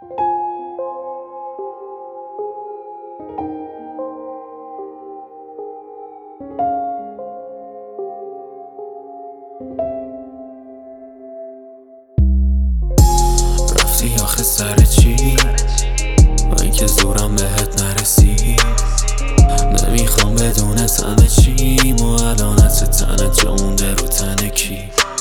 رفتی آخه سر چی؟ من که زورم بهت نرسید. نمیخوام بدون تنه چیم و الانت تنت جا مونده رو تن کی؟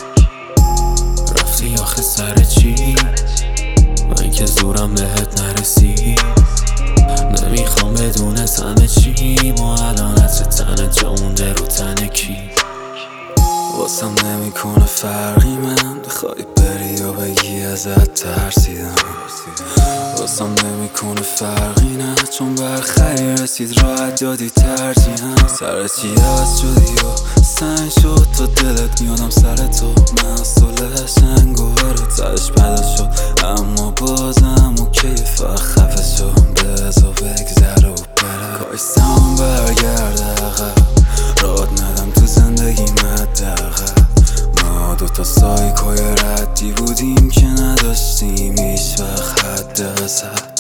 رفتی آخه سر چی؟ من که زورم بهت نرسید. نمیخوام بدون تنه چیم و الانت تنت جا مونده رو تن کی؟ واسم نمیکنه فرقی من بخوای بری یا بگی ازت ترسیدم. واسم نمیکنه فرقی نه چون برخری رسید راحت دادی ترجیحم. سر چی عوض شدی و سنگ شد تا دلت میادم سر تو. مسئول شنگ و تش پیدا شد اما بازم اوکی فقط خفه شدم. بذار بگذره و بره کاش زمان برگرده عقب راد ندم تو زندگی مدقه. ما دوتا سایکای ردی بودیم که نداشتیم هیچ وقت حد وسط.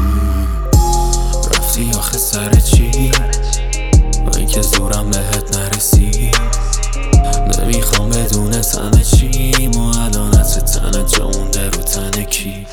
رفتی آخه سر چی؟ من که زورم بهت نرسید. نمیخوام بدون تنه چیم و الانت تنت جا مونده رو تن کی؟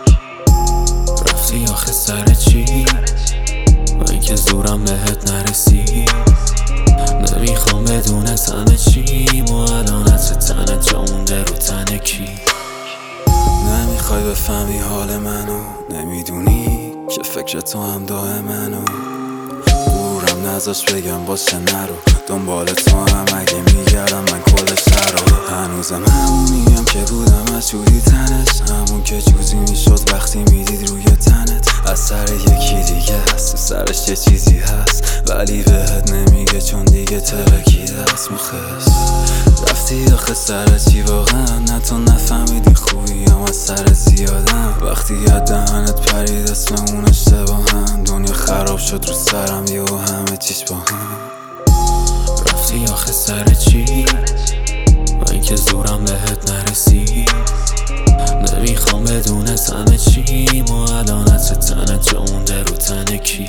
رفتی آخه سر چی؟ من که زورم بهت نرسید. نمیخوام بدون تنه چیم و الانت تنت جا مونده رو تن کی؟ نمیخوای بفهمی حال منو، نمیدونی که فکر تو هم دائمنو. گورم نذاش بگم باشه نرو دنبال تو هم اگه میگردم من کل شهر رو. هنوزم همونیم که بودم از جوری تنش، همون که جوزی میشد وقتی میدید روی تنت. از سر یکی دیگه هست تو سرش یه چیزی هست ولی بهت نمیگه چون دیگه ترکیده است مخش. رفتی آخه سر چی واقعا؟ نه تو نفهمیدی خوبی هم از سر زیادم. وقتی یاد دهنت پرید اسم اون اشتباهم دنیا خراب شد رو سرم یه و همه چیش با هم. رفتی آخه سر چی؟ من که زورم بهت نرسید. نمیخوام بدون تنه چیم و الانت تنت جا مونده رو تن کی؟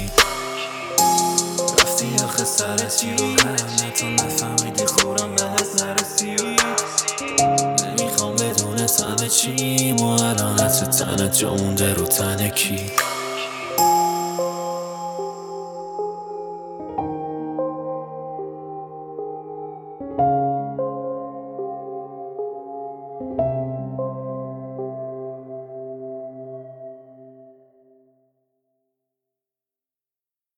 رفتی آخه سر چی واقعا؟ نه تو نفهمیدی خورم بهت نرسید. نمیخوام بدون تنه چیم و الانت تنت جا مونده رو تن کی؟